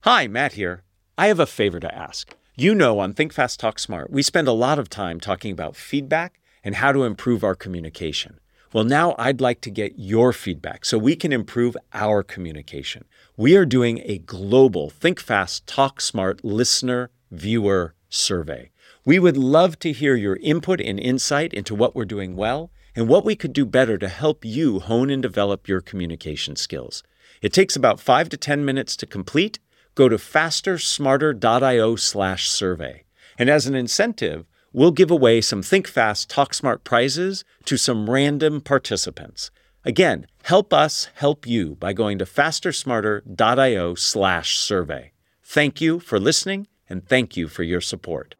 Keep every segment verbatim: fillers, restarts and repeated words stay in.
Hi, Matt here. I have a favor to ask. You know, on Think Fast, Talk Smart, we spend a lot of time talking about feedback and how to improve our communication. Well, now I'd like to get your feedback so we can improve our communication. We are doing a global Think Fast, Talk Smart listener viewer survey. We would love to hear your input and insight into what we're doing well and what we could do better to help you hone and develop your communication skills. It takes about five to ten minutes to complete. Go to fastersmarter.io slash survey. And as an incentive, we'll give away some Think Fast, Talk Smart prizes to some random participants. Again, help us help you by going to fastersmarter.io slash survey. Thank you for listening, and thank you for your support.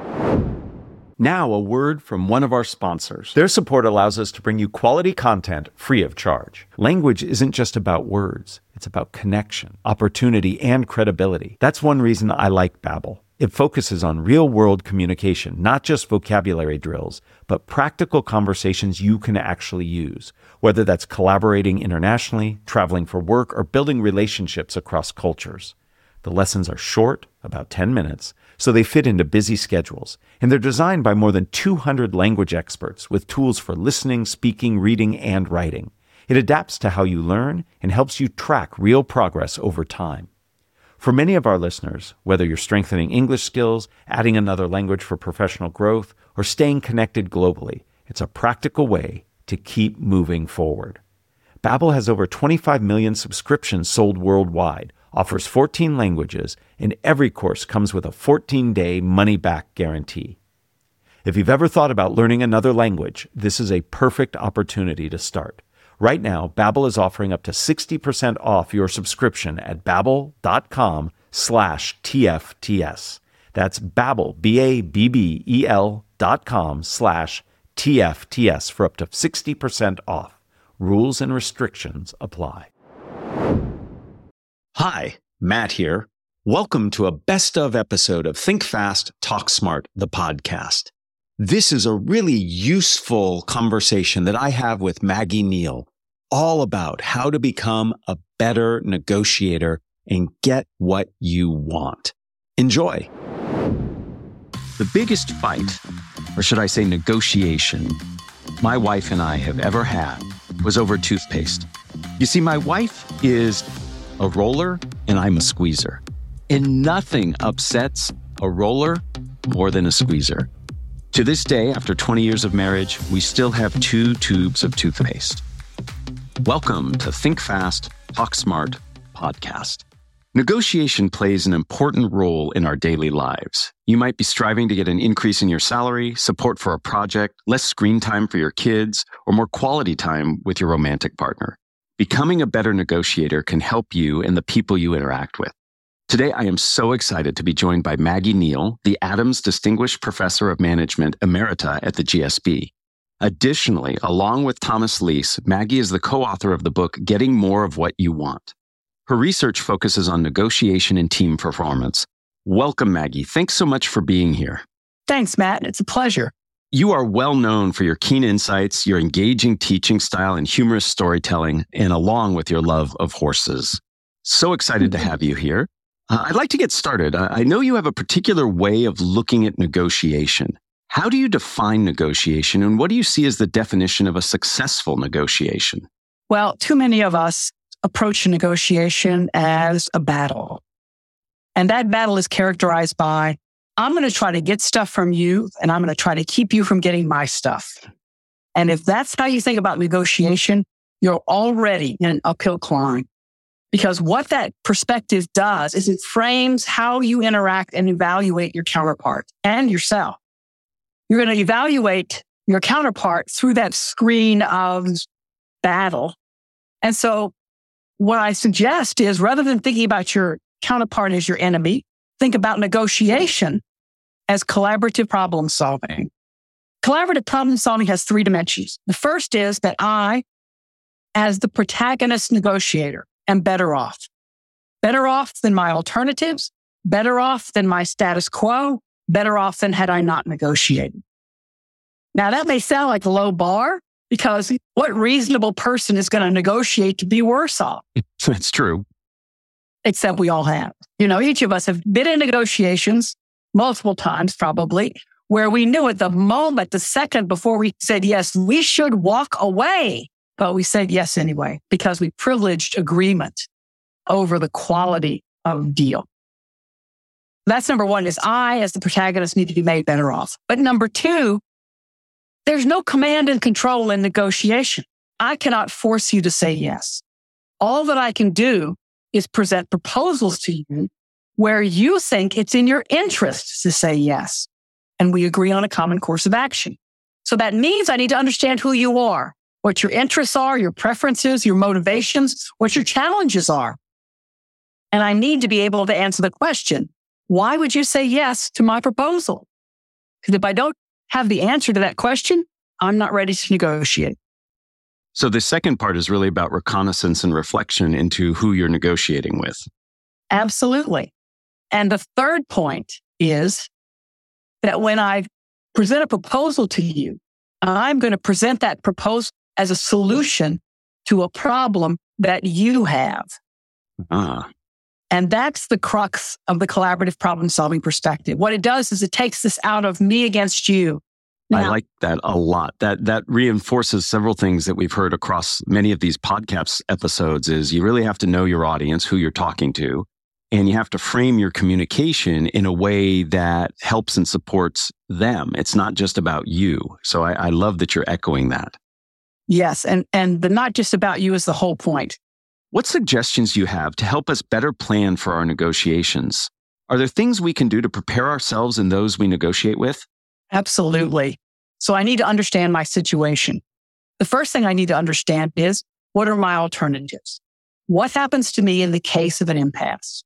Now, a word from one of our sponsors. Their support allows us to bring you quality content free of charge. Language isn't just about words. It's about connection, opportunity, and credibility. That's one reason I like Babbel. It focuses on real-world communication, not just vocabulary drills, but practical conversations you can actually use, whether that's collaborating internationally, traveling for work, or building relationships across cultures. The lessons are short, about ten minutes, so they fit into busy schedules, and they're designed by more than two hundred language experts with tools for listening, speaking, reading, and writing. It adapts to how you learn and helps you track real progress over time. For many of our listeners, whether you're strengthening English skills, adding another language for professional growth, or staying connected globally, it's a practical way to keep moving forward. Babbel has over twenty-five million subscriptions sold worldwide, offers fourteen languages, and every course comes with a fourteen-day money-back guarantee. If you've ever thought about learning another language, this is a perfect opportunity to start. Right now, Babbel is offering up to sixty percent off your subscription at babbel.com slash TFTS. That's Babbel, B-A-B-B-E-L dot com slash TFTS for up to sixty percent off. Rules and restrictions apply. Hi, Matt here. Welcome to a best of episode of Think Fast, Talk Smart, the podcast. This is a really useful conversation that I have with Maggie Neal, all about how to become a better negotiator and get what you want. Enjoy. The biggest fight, or should I say negotiation, my wife and I have ever had was over toothpaste. You see, my wife is a roller and I'm a squeezer. And nothing upsets a roller more than a squeezer. To this day, after twenty years of marriage, we still have two tubes of toothpaste. Welcome to Think Fast, Talk Smart podcast. Negotiation plays an important role in our daily lives. You might be striving to get an increase in your salary, support for a project, less screen time for your kids, or more quality time with your romantic partner. Becoming a better negotiator can help you and the people you interact with. Today, I am so excited to be joined by Maggie Neal, the Adams Distinguished Professor of Management Emerita at the G S B. Additionally, along with Thomas Leese, Maggie is the co-author of the book, Getting More of What You Want. Her research focuses on negotiation and team performance. Welcome, Maggie. Thanks so much for being here. Thanks, Matt. It's a pleasure. You are well known for your keen insights, your engaging teaching style, and humorous storytelling, and along with your love of horses. So excited to have you here. Uh, I'd like to get started. Uh, I know you have a particular way of looking at negotiation. How do you define negotiation, and what do you see as the definition of a successful negotiation? Well, too many of us approach a negotiation as a battle. And that battle is characterized by, I'm going to try to get stuff from you, and I'm going to try to keep you from getting my stuff. And if that's how you think about negotiation, you're already in an uphill climb. Because what that perspective does is it frames how you interact and evaluate your counterpart and yourself. You're going to evaluate your counterpart through that screen of battle. And so what I suggest is rather than thinking about your counterpart as your enemy, think about negotiation as collaborative problem solving. Collaborative problem solving has three dimensions. The first is that I, as the protagonist negotiator, am better off. Better off than my alternatives, better off than my status quo, better off than had I not negotiated. Now, that may sound like a low bar because what reasonable person is going to negotiate to be worse off? That's true. except we all have. You know, each of us have been in negotiations multiple times, probably, where we knew at the moment, the second before we said yes, we should walk away. But we said yes anyway, because we privileged agreement over the quality of deal. That's number one, is I, as the protagonist, need to be made better off. But number two, there's no command and control in negotiation. I cannot force you to say yes. All that I can do is present proposals to you where you think it's in your interest to say yes. And we agree on a common course of action. So that means I need to understand who you are, what your interests are, your preferences, your motivations, what your challenges are. And I need to be able to answer the question, why would you say yes to my proposal? Because if I don't have the answer to that question, I'm not ready to negotiate. So the second part is really about reconnaissance and reflection into who you're negotiating with. Absolutely. And the third point is that when I present a proposal to you, I'm going to present that proposal as a solution to a problem that you have. Ah. And that's the crux of the collaborative problem-solving perspective. What it does is it takes this out of me against you. Now, I like that a lot. That that reinforces several things that we've heard across many of these podcast episodes is you really have to know your audience, who you're talking to, and you have to frame your communication in a way that helps and supports them. It's not just about you. So I, I love that you're echoing that. Yes, and, and the not just about you is the whole point. What suggestions do you have to help us better plan for our negotiations? Are there things we can do to prepare ourselves and those we negotiate with? Absolutely. So I need to understand my situation. The first thing I need to understand is, what are my alternatives? What happens to me in the case of an impasse?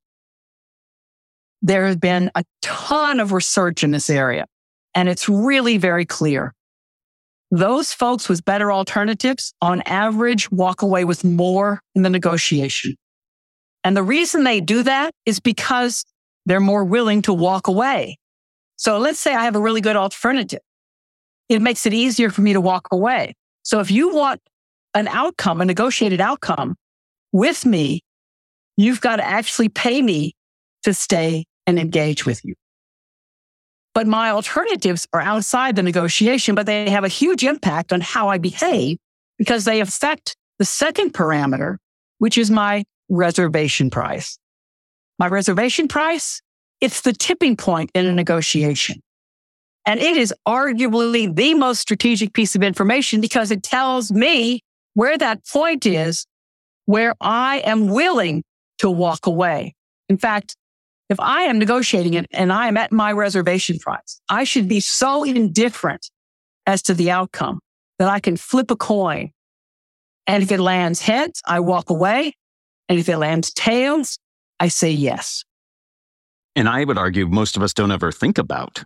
There has been a ton of research in this area, and it's really very clear. Those folks with better alternatives, on average, walk away with more in the negotiation. And the reason they do that is because they're more willing to walk away. So let's say I have a really good alternative. It makes it easier for me to walk away. So if you want an outcome, a negotiated outcome with me, you've got to actually pay me to stay and engage with you. But my alternatives are outside the negotiation, but they have a huge impact on how I behave because they affect the second parameter, which is my reservation price. My reservation price, it's the tipping point in a negotiation. And it is arguably the most strategic piece of information because it tells me where that point is where I am willing to walk away. In fact, if I am negotiating it and I am at my reservation price, I should be so indifferent as to the outcome that I can flip a coin. And if it lands heads, I walk away. And if it lands tails, I say yes. And I would argue most of us don't ever think about.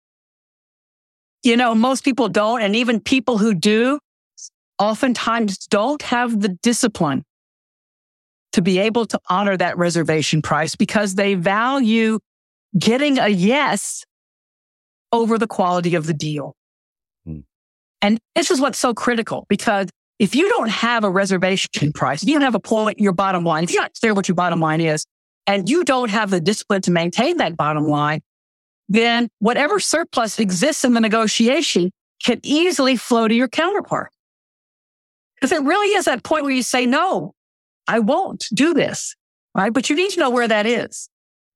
You know, most people don't. And even people who do oftentimes don't have the discipline to be able to honor that reservation price because they value getting a yes over the quality of the deal. Hmm. And this is what's so critical because if you don't have a reservation price, if you don't have a point, your bottom line, if you're not clear what your bottom line is, and you don't have the discipline to maintain that bottom line, then whatever surplus exists in the negotiation can easily flow to your counterpart. Because it really is that point where you say, no, I won't do this, right? But you need to know where that is.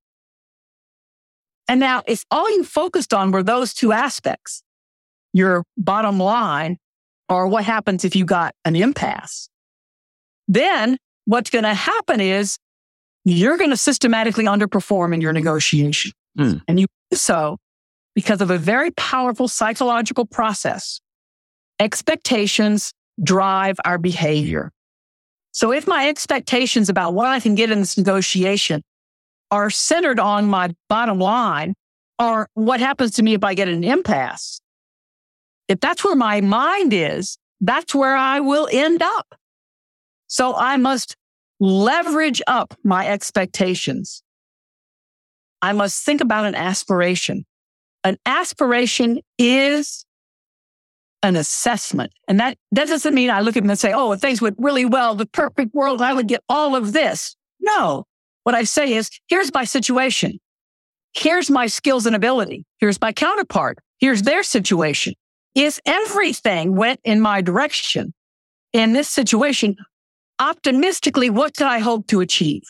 And now, if all you focused on were those two aspects, your bottom line or what happens if you got an impasse, then what's going to happen is you're going to systematically underperform in your negotiation. Mm. And you do so because of a very powerful psychological process. Expectations drive our behavior. So if my expectations about what I can get in this negotiation are centered on my bottom line or what happens to me if I get an impasse, if that's where my mind is, that's where I will end up. So I must leverage up my expectations. I must think about an aspiration. An aspiration is an assessment. And that, that doesn't mean I look at them and say, oh, if things went really well, the perfect world, I would get all of this. No, what I say is, here's my situation. Here's my skills and ability. Here's my counterpart. Here's their situation. If everything went in my direction in this situation, optimistically, what can I hope to achieve?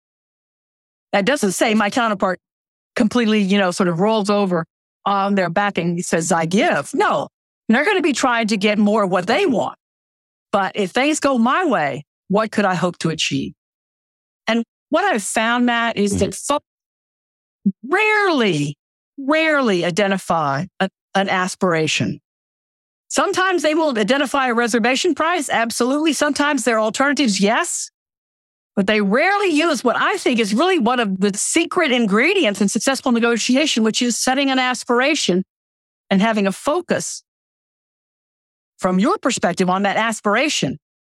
That doesn't say my counterpart completely, you know, sort of rolls over on their back and says, I give. No, they're going to be trying to get more of what they want. But if things go my way, what could I hope to achieve? And what I've found, Matt, is mm-hmm. that folks rarely, rarely identify a, an aspiration. Sometimes they will identify a reservation price. Absolutely. Sometimes there are alternatives. Yes. But they rarely use what I think is really one of the secret ingredients in successful negotiation, which is setting an aspiration and having a focus from your perspective on that aspiration.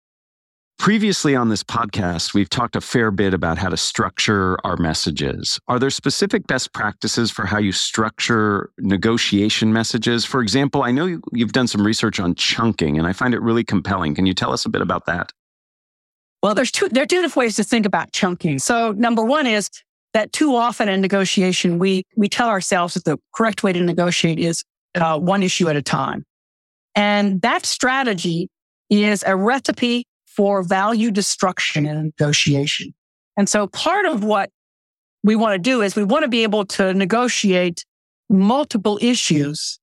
Previously on this podcast, we've talked a fair bit about how to structure our messages. Are there specific best practices for how you structure negotiation messages? For example, I know you, you've done some research on chunking, and I find it really compelling. Can you tell us a bit about that? Well, there's two, there are two different ways to think about chunking. So number one is that too often in negotiation, we, we tell ourselves that the correct way to negotiate is uh, one issue at a time. And that strategy is a recipe for value destruction in negotiation. And so part of what we want to do is we want to be able to negotiate multiple issues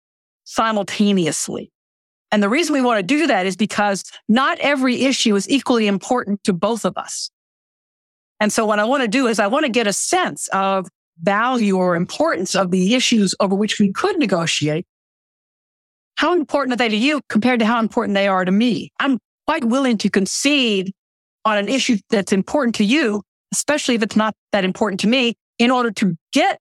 simultaneously. And the reason we want to do that is because not every issue is equally important to both of us. And so what I want to do is I want to get a sense of value or importance of the issues over which we could negotiate. How important are they to you compared to how important they are to me? I'm quite willing to concede on an issue that's important to you, especially if it's not that important to me, in order to get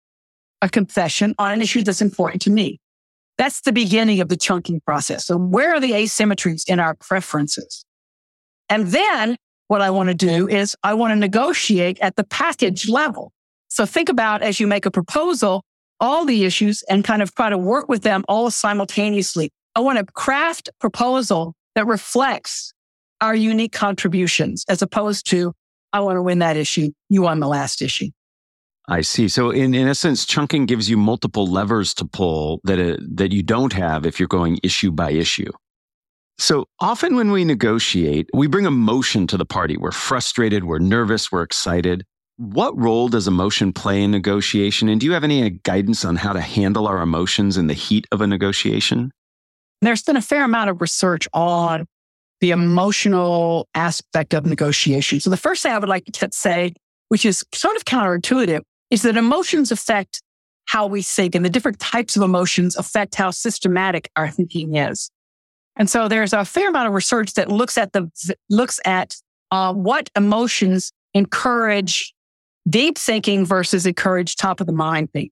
a concession on an issue that's important to me. That's the beginning of the chunking process. So where are the asymmetries in our preferences? And then what I want to do is I want to negotiate at the package level. So think about, as you make a proposal, all the issues and kind of try to work with them all simultaneously. I want to craft a proposal that reflects our unique contributions, as opposed to, I want to win that issue, you won the last issue. I see. So in, in essence, chunking gives you multiple levers to pull that, uh, that you don't have if you're going issue by issue. So often when we negotiate, we bring emotion to the party. We're frustrated, we're nervous, we're excited. What role does emotion play in negotiation? And do you have any guidance on how to handle our emotions in the heat of a negotiation? There's been a fair amount of research on the emotional aspect of negotiation. So the first thing I would like to say, which is sort of counterintuitive, is that emotions affect how we think, and the different types of emotions affect how systematic our thinking is. And so there's a fair amount of research that looks at the looks at uh, what emotions encourage deep thinking versus encourage top of the mind thinking.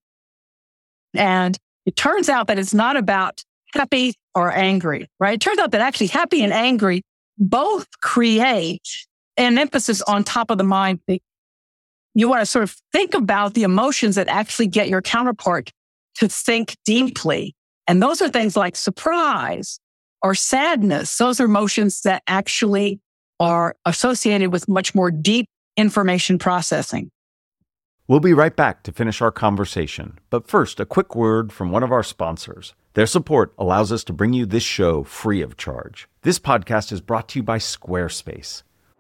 And it turns out that it's not about happy or angry, right? It turns out that actually happy and angry both create an emphasis on top of the mind thinking. You want to sort of think about the emotions that actually get your counterpart to think deeply. And those are things like surprise or sadness. Those are emotions that actually are associated with much more deep information processing. We'll be right back to finish our conversation. But first, a quick word from one of our sponsors. Their support allows us to bring you this show free of charge. This podcast is brought to you by Squarespace.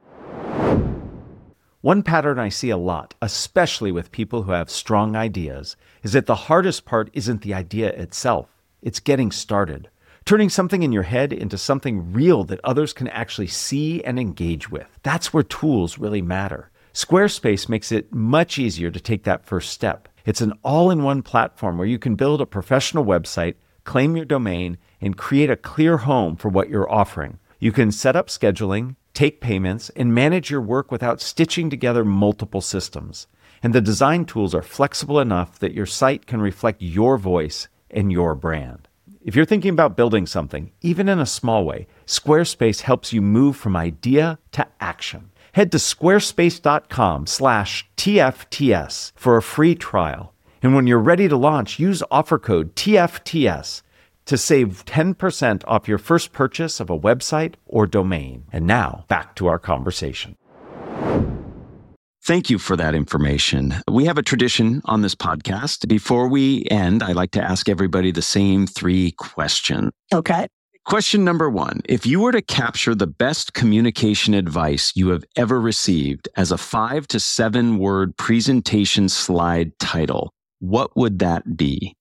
One pattern I see a lot, especially with people who have strong ideas, is that the hardest part isn't the idea itself. It's getting started. Turning something in your head into something real that others can actually see and engage with. That's where tools really matter. Squarespace makes it much easier to take that first step. It's an all-in-one platform where you can build a professional website, claim your domain, and create a clear home for what you're offering. You can set up scheduling, take payments, and manage your work without stitching together multiple systems. And the design tools are flexible enough that your site can reflect your voice and your brand. If you're thinking about building something, even in a small way, Squarespace helps you move from idea to action. Head to squarespace.com slash TFTS for a free trial. And when you're ready to launch, use offer code T F T S to save ten percent off your first purchase of a website or domain. And now, back to our conversation. Thank you for that information. We have a tradition on this podcast. Before we end, I like to ask everybody the same three questions. Okay. Question number one, if you were to capture the best communication advice you have ever received as a five to seven word presentation slide title, what would that be?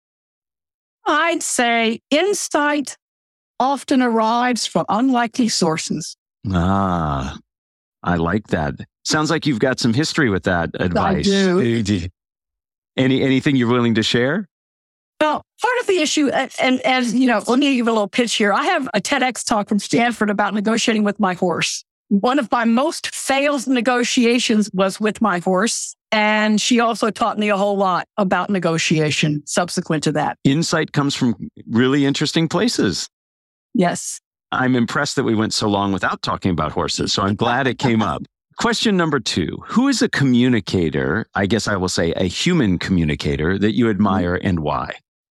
I'd say insight often arrives from unlikely sources. Ah, I like that. Sounds like you've got some history with that advice. I do. Any, anything you're willing to share? Well, part of the issue, and, and as you know, let me give a little pitch here. I have a TEDx talk from Stanford about negotiating with my horse. One of my most failed negotiations was with my horse. And she also taught me a whole lot about negotiation subsequent to that. Insight comes from really interesting places. Yes. I'm impressed that we went so long without talking about horses, so I'm glad it came up. Question number two, who is a communicator, I guess I will say a human communicator, that you admire and why?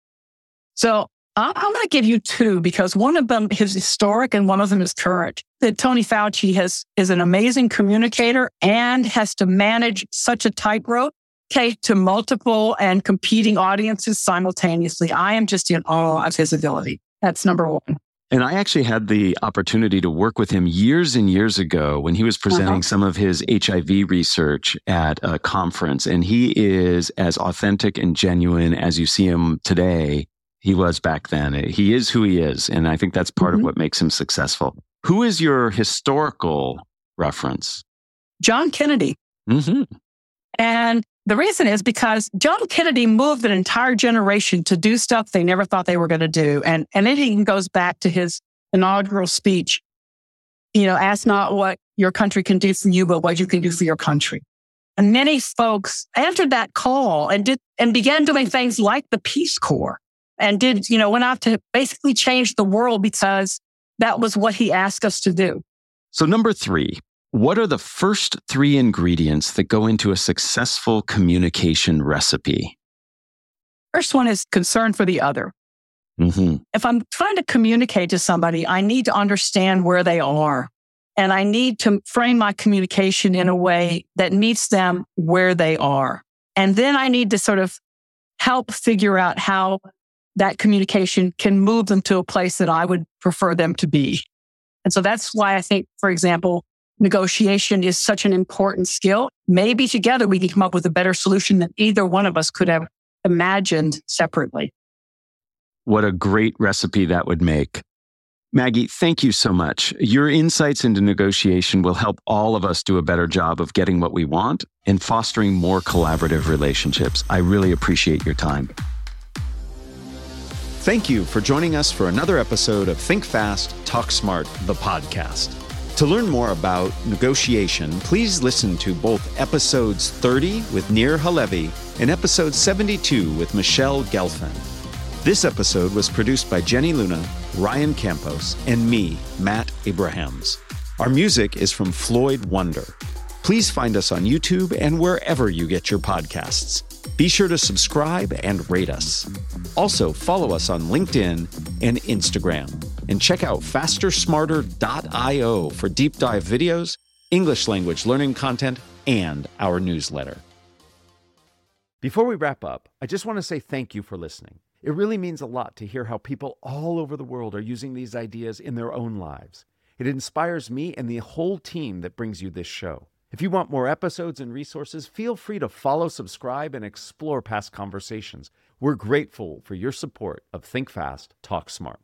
So I'm going to give you two because one of them is historic and one of them is current. That Tony Fauci has is an amazing communicator and has to manage such a tightrope, okay, to multiple and competing audiences simultaneously. I am just in awe of his ability. That's number one. And I actually had the opportunity to work with him years and years ago when he was presenting uh-huh. some of his H I V research at a conference. And he is as authentic and genuine as you see him today. He was back then. He is who he is. And I think that's part mm-hmm. of what makes him successful. Who is your historical reference? John Kennedy. Mm-hmm. And the reason is because John Kennedy moved an entire generation to do stuff they never thought they were going to do. And, and it even goes back to his inaugural speech. You know, ask not what your country can do for you, but what you can do for your country. And many folks answered that call and did and began doing things like the Peace Corps and did, you know, went out to basically change the world because that was what he asked us to do. So number three. What are the first three ingredients that go into a successful communication recipe? First one is concern for the other. Mm-hmm. If I'm trying to communicate to somebody, I need to understand where they are. And I need to frame my communication in a way that meets them where they are. And then I need to sort of help figure out how that communication can move them to a place that I would prefer them to be. And so that's why I think, for example, negotiation is such an important skill. Maybe together we can come up with a better solution than either one of us could have imagined separately. What a great recipe that would make. Maggie, thank you so much. Your insights into negotiation will help all of us do a better job of getting what we want and fostering more collaborative relationships. I really appreciate your time. Thank you for joining us for another episode of Think Fast, Talk Smart, the podcast. To learn more about negotiation, please listen to both episodes thirty with Nir Halevi and episode seventy-two with Michelle Gelfand. This episode was produced by Jenny Luna, Ryan Campos, and me, Matt Abrahams. Our music is from Floyd Wonder. Please find us on YouTube and wherever you get your podcasts. Be sure to subscribe and rate us. Also, follow us on LinkedIn and Instagram. And check out faster smarter dot io for deep dive videos, English language learning content, and our newsletter. Before we wrap up, I just want to say thank you for listening. It really means a lot to hear how people all over the world are using these ideas in their own lives. It inspires me and the whole team that brings you this show. If you want more episodes and resources, feel free to follow, subscribe, and explore past conversations. We're grateful for your support of Think Fast, Talk Smart.